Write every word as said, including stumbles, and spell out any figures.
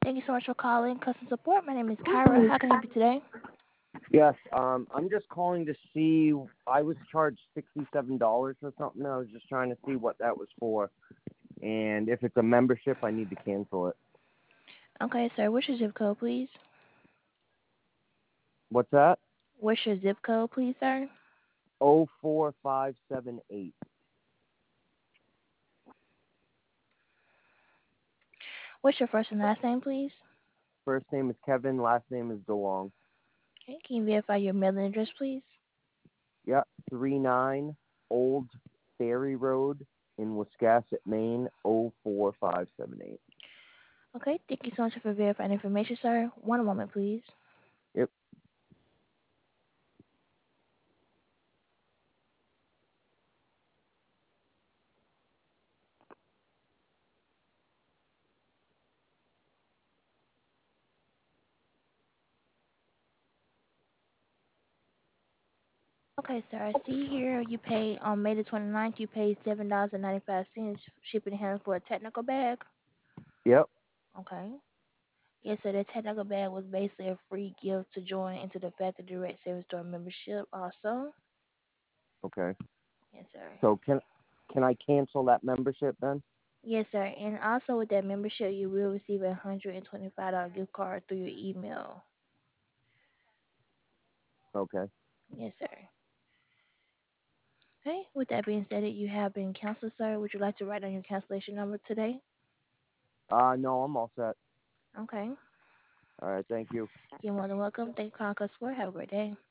Thank you so much for calling customer support. My name is Kyra. How can I help you today? Yes, um, I'm just calling to see. I was charged sixty-seven dollars or something. I was just trying to see what that was for, and if it's a membership, I need to cancel it. Okay, sir. What's your zip code, please? What's that? What's your zip code, please, sir? Oh four five seven eight. What's your first and last name, please? First name is Kevin. Last name is DeLong. Okay, can you verify your mailing address, please? Yep, three nine Old Ferry Road in Wiscasset, Maine. Oh four five seven eight. Okay, thank you so much for verifying information, sir. One moment, please. Yep. Okay, sir. I see here you paid on May the twenty-ninth. You paid seven dollars and ninety-five cents shipping and handling for a technical bag. Yep. Okay. Yes, sir. That technical bag was basically a free gift to join into the Factory Direct Service Store membership. Also, Okay. yes, sir. So can can I cancel that membership then? Yes, sir. And also with that membership, you will receive a hundred and twenty-five dollar gift card through your email. Okay. Yes, sir. Okay. With that being said, you have been canceled, sir. Would you like to write down your cancellation number today? Uh, no, I'm all set. Okay. All right. Thank you. You're more than welcome. Thank you for calling us. Have a great day.